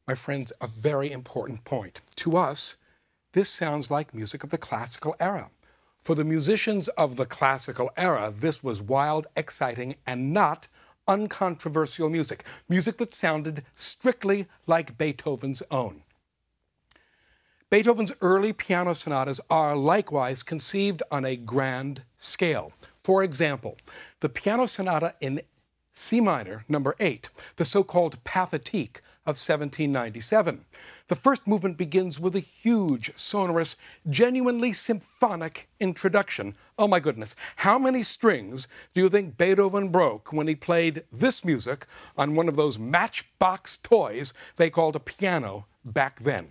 My friends, a very important point. To us, this sounds like music of the classical era. For the musicians of the classical era, this was wild, exciting, and not uncontroversial music. Music that sounded strictly like Beethoven's own. Beethoven's early piano sonatas are likewise conceived on a grand scale. For example, the piano sonata in C minor, number 8, the so-called Pathétique of 1797. The first movement begins with a huge, sonorous, genuinely symphonic introduction. Oh my goodness, how many strings do you think Beethoven broke when he played this music on one of those matchbox toys they called a piano back then?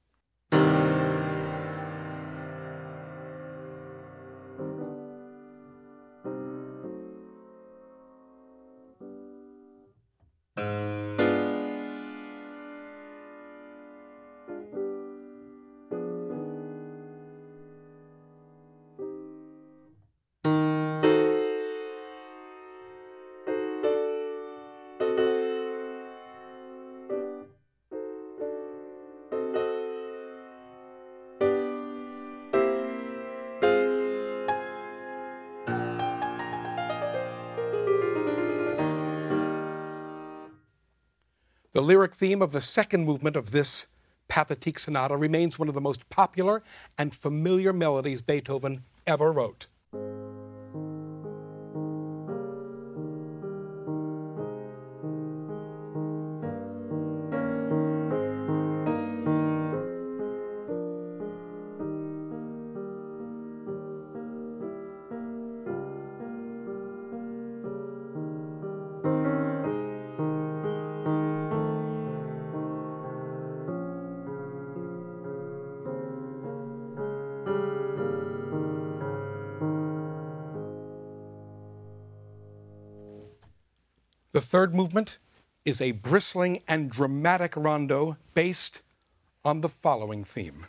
The lyric theme of the second movement of this Pathétique sonata remains one of the most popular and familiar melodies Beethoven ever wrote. The third movement is a bristling and dramatic rondo based on the following theme.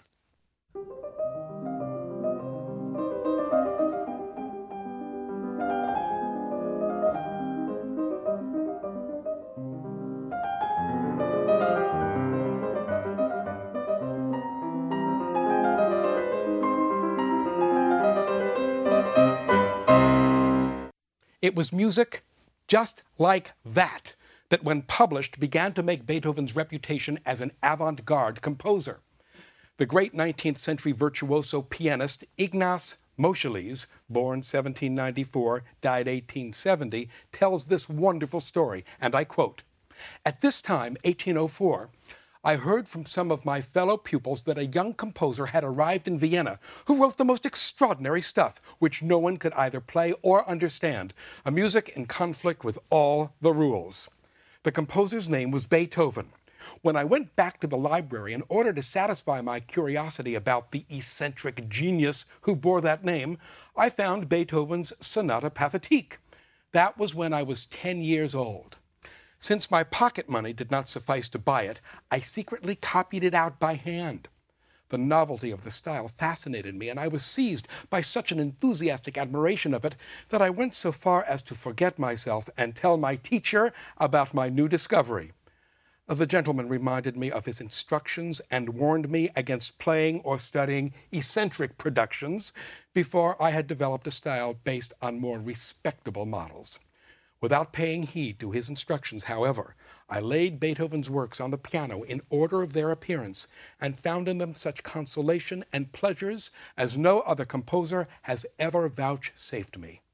It was music just like that when published began to make Beethoven's reputation as an avant-garde composer. The great 19th century virtuoso pianist Ignaz Moscheles, born 1794, died 1870, tells this wonderful story, and I quote, "At this time, 1804, I heard from some of my fellow pupils that a young composer had arrived in Vienna who wrote the most extraordinary stuff, which no one could either play or understand, a music in conflict with all the rules. The composer's name was Beethoven. When I went back to the library in order to satisfy my curiosity about the eccentric genius who bore that name, I found Beethoven's Sonata Pathétique. That was when I was 10 years old. Since my pocket money did not suffice to buy it, I secretly copied it out by hand. The novelty of the style fascinated me, and I was seized by such an enthusiastic admiration of it that I went so far as to forget myself and tell my teacher about my new discovery. The gentleman reminded me of his instructions and warned me against playing or studying eccentric productions before I had developed a style based on more respectable models. Without paying heed to his instructions, however, I laid Beethoven's works on the piano in order of their appearance and found in them such consolation and pleasures as no other composer has ever vouchsafed me."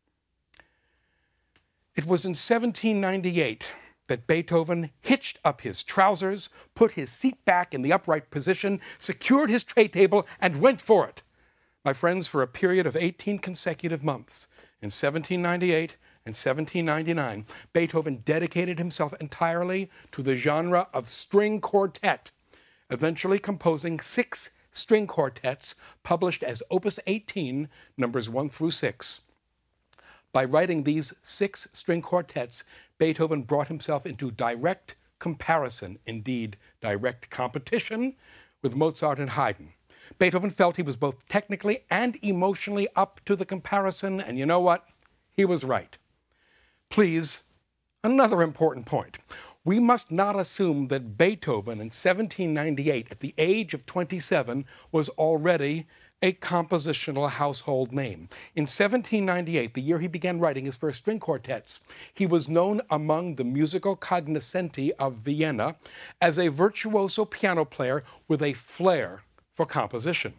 It was in 1798 that Beethoven hitched up his trousers, put his seat back in the upright position, secured his tray table, and went for it. My friends, for a period of 18 consecutive months, in 1798 and 1799, Beethoven dedicated himself entirely to the genre of string quartet, eventually composing 6 string quartets published as Opus 18, numbers 1 through 6. By writing these 6 string quartets, Beethoven brought himself into direct comparison, indeed direct competition, with Mozart and Haydn. Beethoven felt he was both technically and emotionally up to the comparison, and you know what? He was right. Please, another important point. We must not assume that Beethoven in 1798, at the age of 27, was already a compositional household name. In 1798, the year he began writing his first string quartets, he was known among the musical cognoscenti of Vienna as a virtuoso piano player with a flair for composition.